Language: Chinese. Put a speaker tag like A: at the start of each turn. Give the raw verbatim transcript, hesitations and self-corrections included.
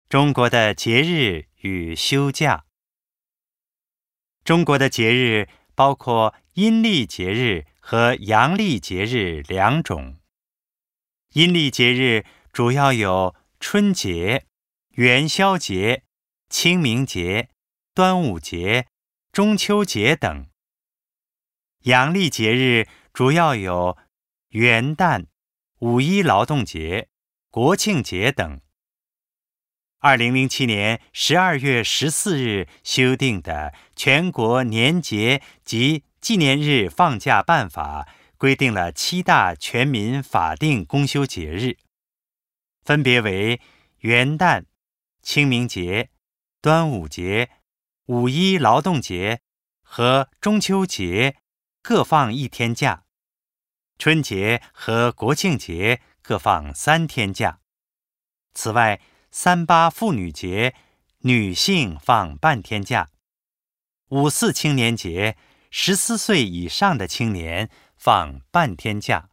A: 中国的节日与休假。中国的节日包括阴历节日和阳历节日两种。阴历节日主要有春节、元宵节、清明节、端午节、中秋节等。阳历节日主要有元旦、五一劳动节、国庆节等。二零零七年十二月十四日修订的《全国年节及纪念日放假办法》规定了七大全民法定公休节日，分别为元旦、清明节、端午节、五一劳动节和中秋节各放一天假，春节和国庆节各放三天假。此外，三八妇女节，女性放半天假；五四青年节，十四岁以上的青年放半天假。